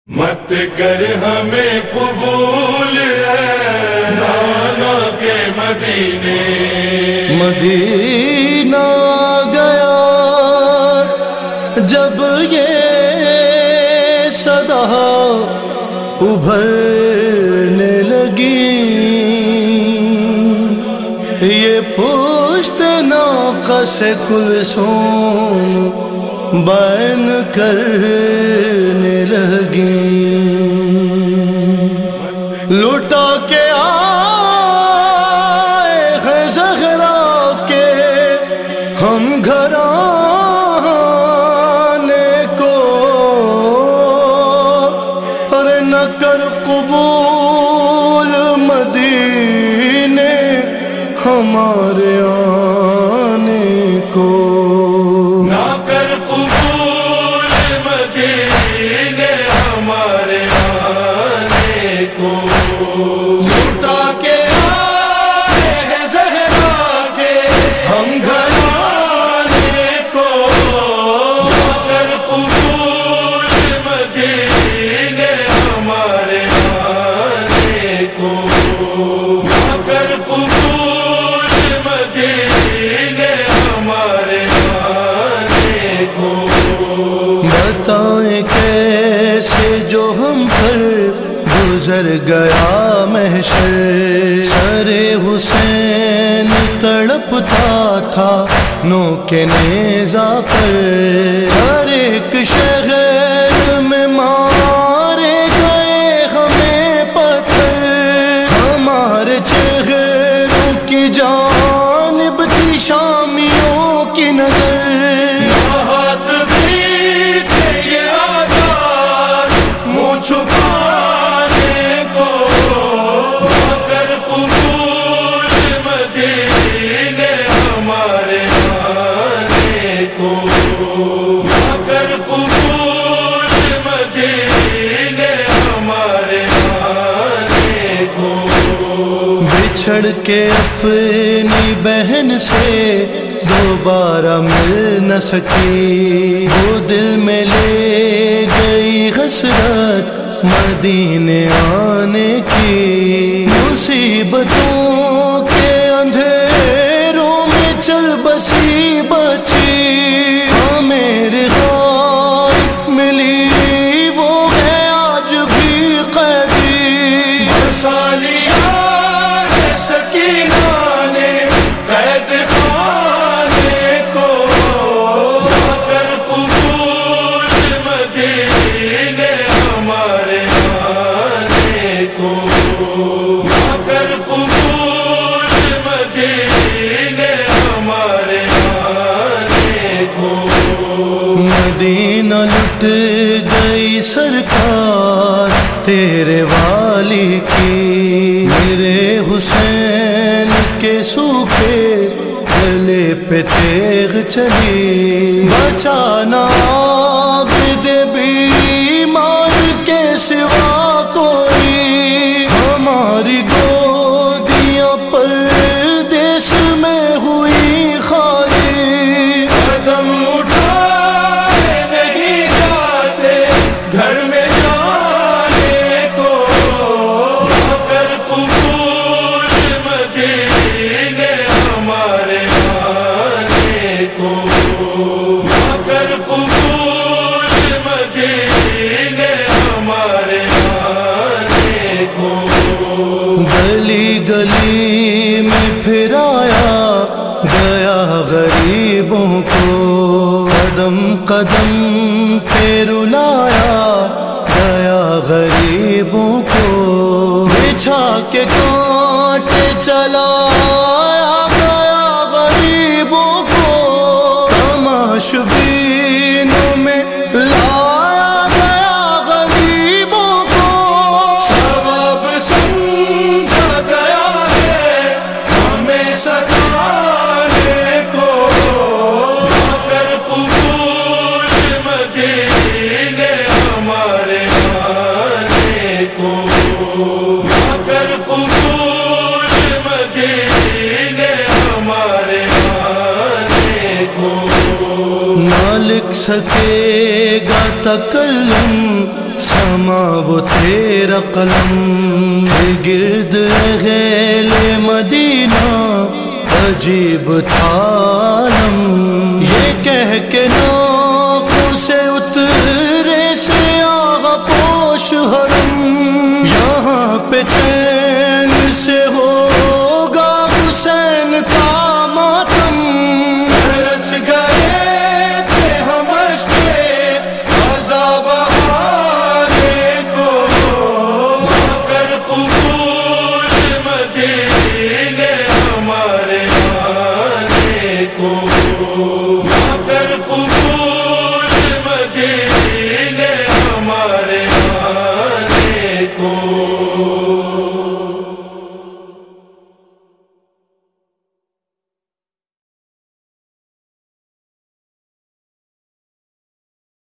مت کر ہمیں قبول ہے نانا کے مدینے، مدینہ گیا جب یہ صدا ابھرنے لگی، یہ پشت ناقص کلثوم بین کرنے لگی، لٹا کے آئے ہیں زہرا کے ہم گھرانے کو، اور نہ کر قبول مدینے ہمارے آنے کو، نہ کر قبول مدینے ہمارے آنے کو، لٹا کے آئے ہیں زہرا کے ہم گھرانے کو، نہ کر قبول مدینے ہمارے آنے کو، نہ کر قبول مدینے ہمارے آنے کو۔ بتائیں کیسے جو ہم پر گزر گیا محشر، سر حسین تڑپتا تھا نوک نیزہ پر، ہر ایک شہر میں مارے گئے ہمیں پتھر، ہمارے چہروں کی جانب تھی شامیوں کی نظر، ہاتھ بھی تھے یہ آزاد منہ چھپانے کو، نہ کر قبول مدینے ہمارے آنے کو، نہ کر قبول مدینے ہمارے آنے کو۔ بچھڑ کے اپنی بہن سے دوبارہ مل نہ سکی، وہ دل میں لے گئی حسرت مدینے آنے کی، مصیبتوں کے اندھیروں میں چل بسی بچی، ہاں میرے غار ملی وہ ہے آج بھی قیدی، برسالیا ہے سکینہ نے قید خانے کو، نہ کر قبول مدینے ہمارے آنے کو، نہ کر قبول مدینے ہمارے آنے کو۔ مدینہ لٹ گئی سرکار تیرے والی کی، میرے حسین کے سوکھے گلے پہ تیغ چلی، بچانا عابد بیمار کے سوا کوئی، ہماری گودیاں پردیس میں ہوئی خالی، قدم اٹھائے نہیں جاتے گھر میں جانے کو، نہ کر قبول مدینے ہمارے آنے کو، نہ کر قبول مدینے ہمارے آنے کو۔ گلی گلی میں پھرایا گیا غریبوں کو، قدم قدم پہ رلایا گیا غریبوں کو، بچھا کے کانٹے چلایا گیا غریبوں کو، تماشبینوں میں لایا گیا غریبوں کو، ثواب سمجھا گیا ہے ہمیں ستانے کو، نہ کر قبول مدینے ہمارے آنے کو، نہ کر قبول مدینے ہمارے آنے کو۔ نہ لکھ سکے گا تکلم سما وہ تیرا قلم، گرد اہل مدینہ عجیب تھا عالم، یہ کہہ کے نہ